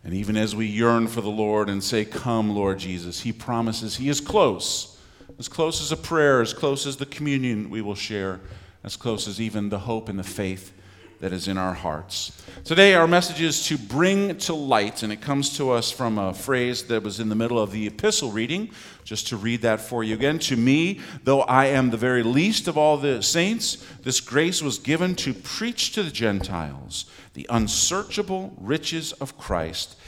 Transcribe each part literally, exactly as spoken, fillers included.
And even as we yearn for the Lord and say, "Come, Lord Jesus," he promises he is close, as close as a prayer, as close as the communion we will share, as close as even the hope and the faith that is in our hearts. Today, our message is to bring to light, and it comes to us from a phrase that was in the middle of the epistle reading. Just to read that for you again. "To me, though I am the very least of all the saints, this grace was given to preach to the Gentiles the unsearchable riches of Christ,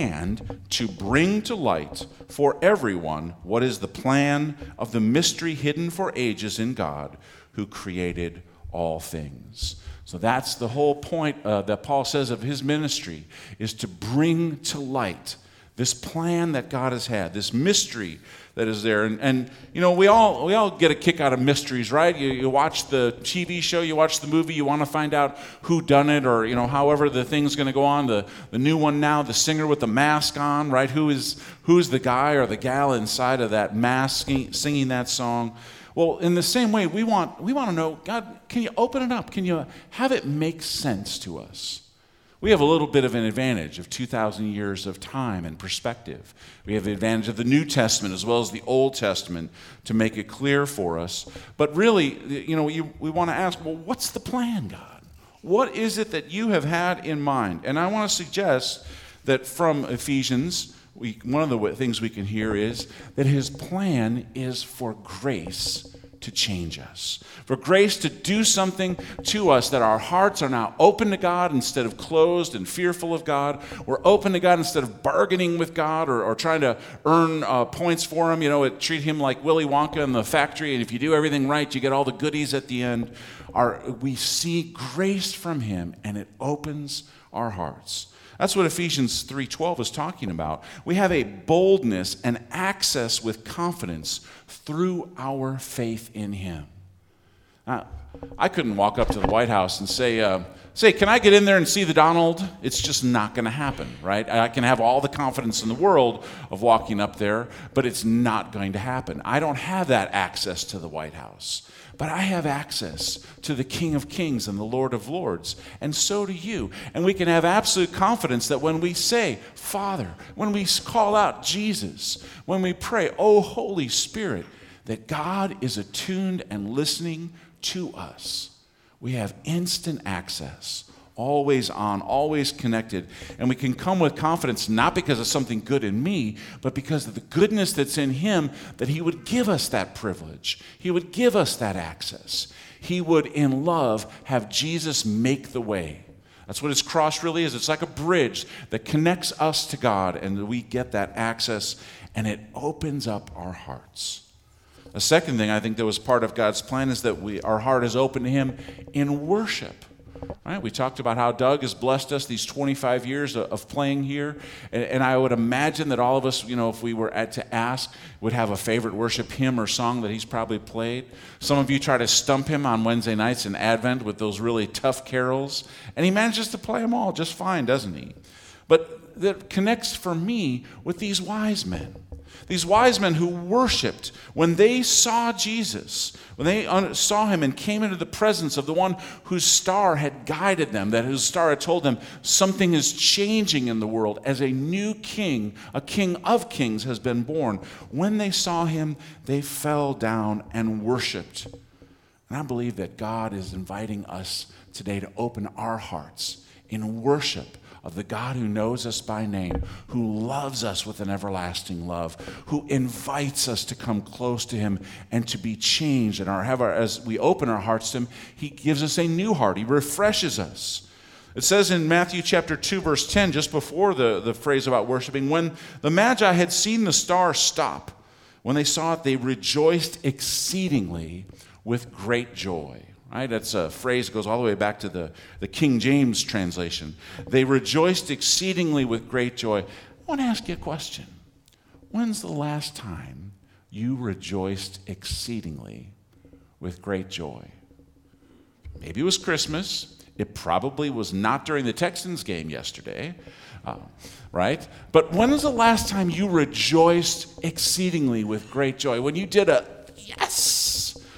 and to bring to light for everyone what is the plan of the mystery hidden for ages in God, who created all things." So that's the whole point uh, that Paul says of his ministry, is to bring to light this plan that God has had, this mystery that is there. And, and you know, we all we all get a kick out of mysteries, right? You, you watch the T V show, you watch the movie, you want to find out who done it, or, you know, however the thing's going to go on. The, the new one now, the singer with the mask on, right? Who is who's the guy or the gal inside of that mask singing, singing that song? Well, in the same way, we want we want to know, God, can you open it up? Can you have it make sense to us? We have a little bit of an advantage of two thousand years of time and perspective. We have the advantage of the New Testament as well as the Old Testament to make it clear for us. But really, you know, you, we want to ask, well, what's the plan, God? What is it that you have had in mind? And I want to suggest that from Ephesians, we, one of the things we can hear is that his plan is for grace to change us, for grace to do something to us, that our hearts are now open to God instead of closed and fearful of God. We're open to God instead of bargaining with God or, or trying to earn uh, points for him. You know, it, treat him like Willy Wonka in the factory, and if you do everything right, you get all the goodies at the end. Our, we see grace from him, and it opens our hearts. That's what Ephesians three twelve is talking about. We have a boldness and access with confidence through our faith in him. Now, I couldn't walk up to the White House and say, uh, say, "Can I get in there and see the Donald?" It's just not going to happen, right? I can have all the confidence in the world of walking up there, but it's not going to happen. I don't have that access to the White House. But I have access to the King of Kings and the Lord of Lords, and so do you. And we can have absolute confidence that when we say, "Father," when we call out Jesus, when we pray, "Oh, Holy Spirit," that God is attuned and listening to us. We have instant access, always on, always connected. And we can come with confidence, not because of something good in me, but because of the goodness that's in him, that he would give us that privilege. He would give us that access. He would, in love, have Jesus make the way. That's what his cross really is. It's like a bridge that connects us to God, and we get that access, and it opens up our hearts. A second thing I think that was part of God's plan is that we, our heart is open to him in worship. Right? We talked about how Doug has blessed us these twenty-five years of playing here, and, and I would imagine that all of us, you know, if we were at, to ask, would have a favorite worship hymn or song that he's probably played. Some of you try to stump him on Wednesday nights in Advent with those really tough carols, and he manages to play them all just fine, doesn't he? But that connects for me with these wise men. These wise men who worshiped when they saw Jesus, when they saw him and came into the presence of the one whose star had guided them, that whose star had told them something is changing in the world as a new king, a king of kings has been born. When they saw him, they fell down and worshiped. And I believe that God is inviting us today to open our hearts in worship of the God who knows us by name, who loves us with an everlasting love, who invites us to come close to him and to be changed. And our, have our, as we open our hearts to him, he gives us a new heart. He refreshes us. It says in Matthew chapter two, verse ten, just before the, the phrase about worshiping, when the Magi had seen the star stop, when they saw it, they rejoiced exceedingly with great joy. Right? That's a phrase that goes all the way back to the, the King James translation. They rejoiced exceedingly with great joy. I want to ask you a question. When's the last time you rejoiced exceedingly with great joy? Maybe it was Christmas. It probably was not during the Texans game yesterday, uh, right? But when was the last time you rejoiced exceedingly with great joy? When you did a yes.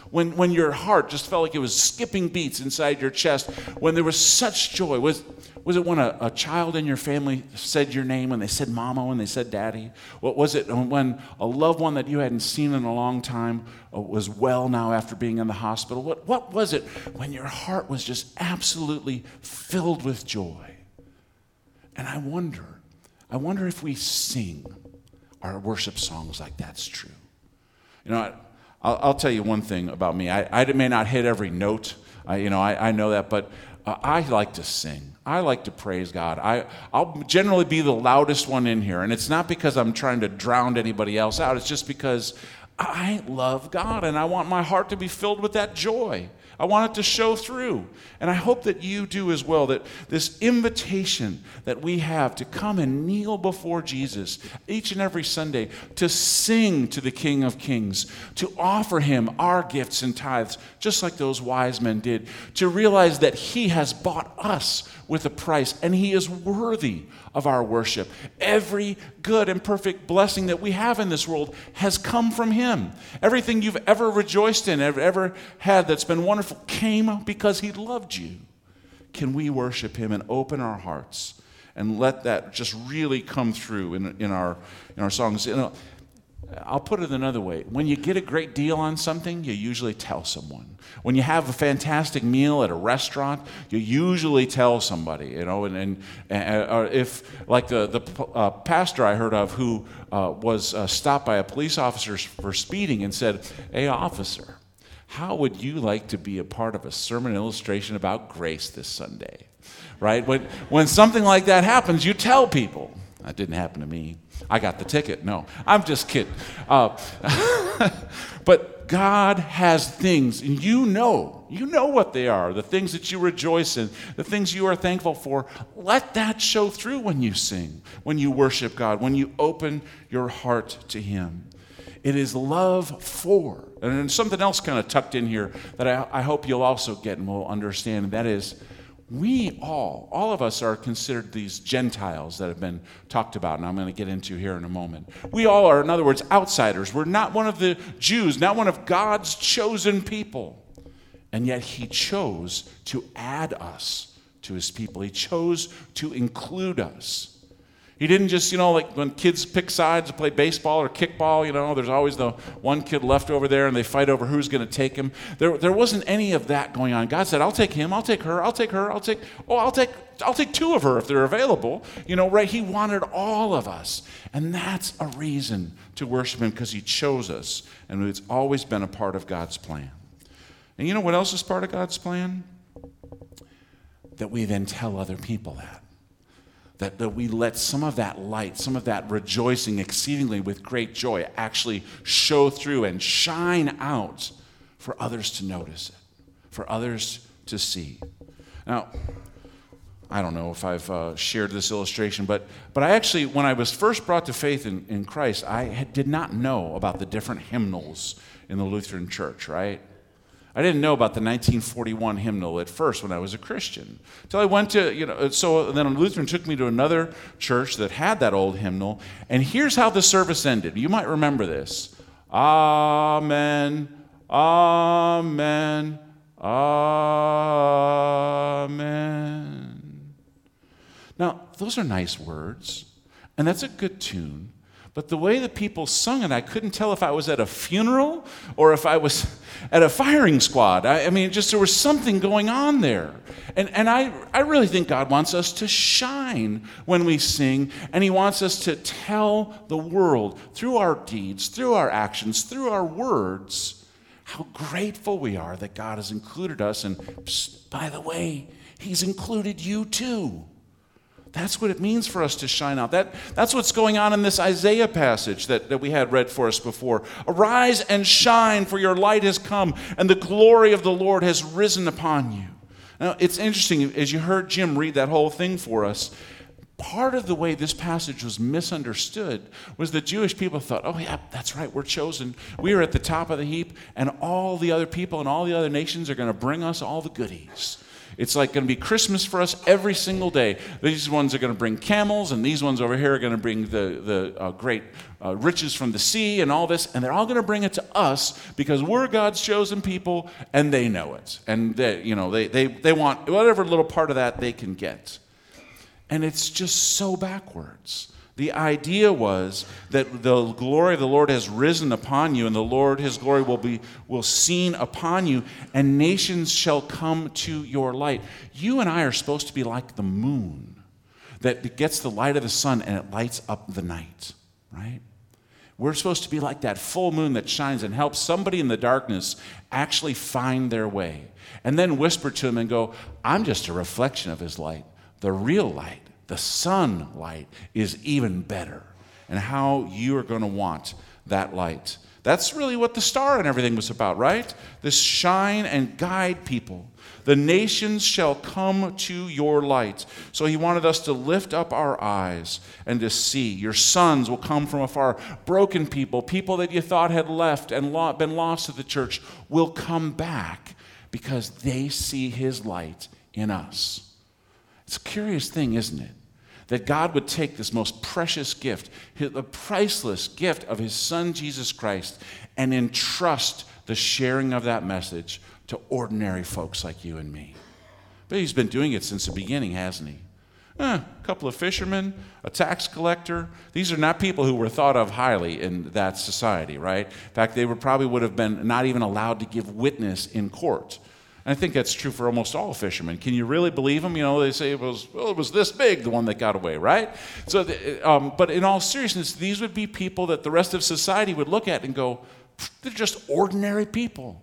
When, when your heart just felt like it was skipping beats inside your chest, when there was such joy? Was, was it when a, a child in your family said your name, when they said mama, when they said daddy? What was it when a loved one that you hadn't seen in a long time was well now after being in the hospital? What, what was it when your heart was just absolutely filled with joy? And I wonder, I wonder if we sing our worship songs like that's true. You know, I'll, I'll tell you one thing about me. I, I may not hit every note, I, you know, I, I know that, but uh, I like to sing. I like to praise God. I, I'll generally be the loudest one in here, and it's not because I'm trying to drown anybody else out. It's just because I love God, and I want my heart to be filled with that joy. I want it to show through. And I hope that you do as well, that this invitation that we have to come and kneel before Jesus each and every Sunday, to sing to the King of Kings, to offer him our gifts and tithes, just like those wise men did, to realize that he has bought us with a price, and he is worthy of our worship. Every good and perfect blessing that we have in this world has come from him. Everything you've ever rejoiced in, ever, ever had that's been wonderful, came because he loved you. Can we worship him and open our hearts and let that just really come through in, in, our, in our songs? You know, I'll put it another way. When you get a great deal on something, you usually tell someone. When you have a fantastic meal at a restaurant, you usually tell somebody, you know, and, and, and or if, like the, the uh, pastor I heard of who uh, was uh, stopped by a police officer for speeding and said, "Hey, officer, how would you like to be a part of a sermon illustration about grace this Sunday?" Right? When, when something like that happens, you tell people. That didn't happen to me. I got the ticket. No, I'm just kidding. Uh, but God has things, and you know, you know what they are, the things that you rejoice in, the things you are thankful for. Let that show through when you sing, when you worship God, when you open your heart to him. It is love for, and then something else kind of tucked in here that I, I hope you'll also get and will understand, and that is, we all, all of us are considered these Gentiles that have been talked about, and I'm going to get into here in a moment. We all are, in other words, outsiders. We're not one of the Jews, not one of God's chosen people. And yet he chose to add us to his people. He chose to include us. He didn't just, you know, like when kids pick sides to play baseball or kickball, you know, there's always the one kid left over there and they fight over who's going to take him. There, there wasn't any of that going on. God said, I'll take him, I'll take her, I'll take her, I'll take, oh, I'll take, I'll take two of her if they're available. You know, right? He wanted all of us. And that's a reason to worship him, because he chose us. And it's always been a part of God's plan. And you know what else is part of God's plan? That we then tell other people that. That, that we let some of that light, some of that rejoicing exceedingly with great joy actually show through and shine out for others to notice it, for others to see. Now, I don't know if I've uh, shared this illustration, but, but I actually, when I was first brought to faith in, in Christ, I had, did not know about the different hymnals in the Lutheran Church, right? I didn't know about the nineteen forty-one hymnal at first when I was a Christian. Until I went to, you know, so then Lutheran took me to another church that had that old hymnal. And here's how the service ended. You might remember this. Amen, amen, amen. Now, those are nice words, and that's a good tune. But the way the people sung it, I couldn't tell if I was at a funeral or if I was at a firing squad. I, I mean, just there was something going on there. And, and I, I really think God wants us to shine when we sing, and he wants us to tell the world through our deeds, through our actions, through our words, how grateful we are that God has included us. And psst, by the way, he's included you too. That's what it means for us to shine out. That, that's what's going on in this Isaiah passage that, that we had read for us before. Arise and shine, for your light has come, and the glory of the Lord has risen upon you. Now, it's interesting, as you heard Jim read that whole thing for us, part of the way this passage was misunderstood was the Jewish people thought, oh yeah, that's right, we're chosen. We are at the top of the heap, and all the other people and all the other nations are going to bring us all the goodies. It's like going to be Christmas for us every single day. These ones are going to bring camels, and these ones over here are going to bring the, the uh, great uh, riches from the sea and all this, and they're all going to bring it to us because we're God's chosen people, and they know it. And they, you know, they, they, they want whatever little part of that they can get. And it's just so backwards. The idea was that the glory of the Lord has risen upon you, and the Lord, his glory, will be will seen upon you, and nations shall come to your light. You and I are supposed to be like the moon that gets the light of the sun and it lights up the night, right? We're supposed to be like that full moon that shines and helps somebody in the darkness actually find their way. And then whisper to him and go, I'm just a reflection of his light. The real light, the sunlight, is even better. And how you are going to want that light. That's really what the star and everything was about, right? This shine and guide people. The nations shall come to your light. So he wanted us to lift up our eyes and to see. Your sons will come from afar. Broken people, people that you thought had left and been lost to the church, will come back because they see his light in us. It's a curious thing, isn't it? That God would take this most precious gift, the priceless gift of his Son, Jesus Christ, and entrust the sharing of that message to ordinary folks like you and me. But he's been doing it since the beginning, hasn't he? Eh, a couple of fishermen, a tax collector. These are not people who were thought of highly in that society, right? In fact, they were probably would have been not even allowed to give witness in court. And I think that's true for almost all fishermen. Can you really believe them? You know, they say it was, well, it was this big, the one that got away, right? So, the, um, but in all seriousness, these would be people that the rest of society would look at and go, they're just ordinary people.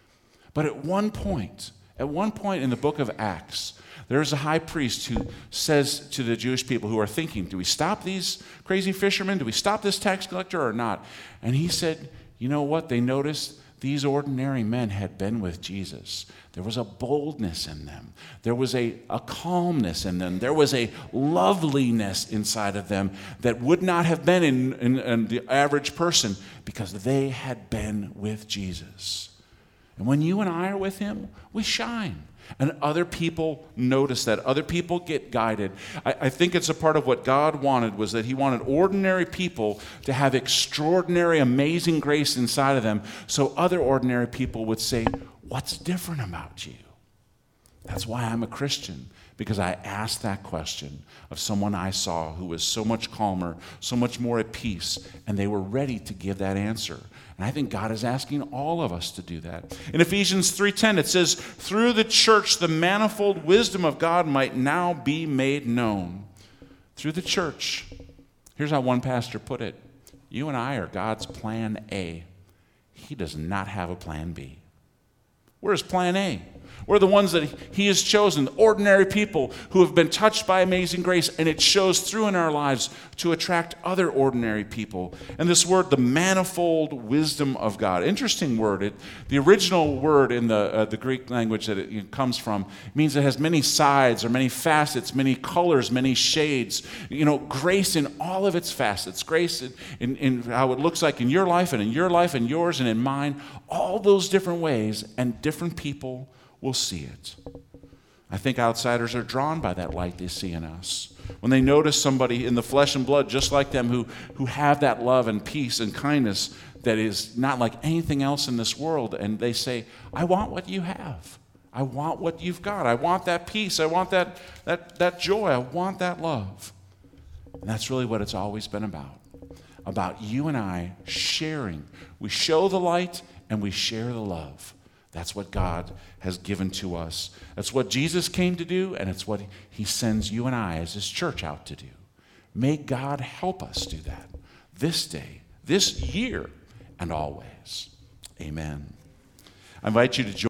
But at one point, at one point in the book of Acts, there's a high priest who says to the Jewish people who are thinking, do we stop these crazy fishermen? Do we stop this tax collector or not? And he said, you know what? They noticed these ordinary men had been with Jesus. There was a boldness in them. There was a, a calmness in them. There was a loveliness inside of them that would not have been in, in, in the average person because they had been with Jesus. And when you and I are with him, we shine. And other people notice that. Other people get guided. I, I think it's a part of what God wanted was that he wanted ordinary people to have extraordinary, amazing grace inside of them so other ordinary people would say, what's different about you? That's why I'm a Christian, because I asked that question of someone I saw who was so much calmer, so much more at peace, and they were ready to give that answer. And I think God is asking all of us to do that. In Ephesians three ten, it says, through the church, the manifold wisdom of God might now be made known. Through the church. Here's how one pastor put it. You and I are God's plan A. He does not have a plan B. We're his plan A. We're the ones that he has chosen, ordinary people who have been touched by amazing grace, and it shows through in our lives to attract other ordinary people. And this word, the manifold wisdom of God, interesting word. It, the original word in the, uh, the Greek language that it comes from means it has many sides or many facets, many colors, many shades. You know, grace in all of its facets, grace in, in, in how it looks like in your life and in your life and yours and in mine, all those different ways, and different people will see it. I think outsiders are drawn by that light they see in us. When they notice somebody in the flesh and blood just like them who, who have that love and peace and kindness that is not like anything else in this world, and they say, I want what you have. I want what you've got. I want that peace. I want that, that, that joy. I want that love. And that's really what it's always been about. About you and I sharing. We show the light and we share the love. That's what God has given to us. That's what Jesus came to do, and it's what he sends you and I as his church out to do. May God help us do that this day, this year, and always. Amen. I invite you to join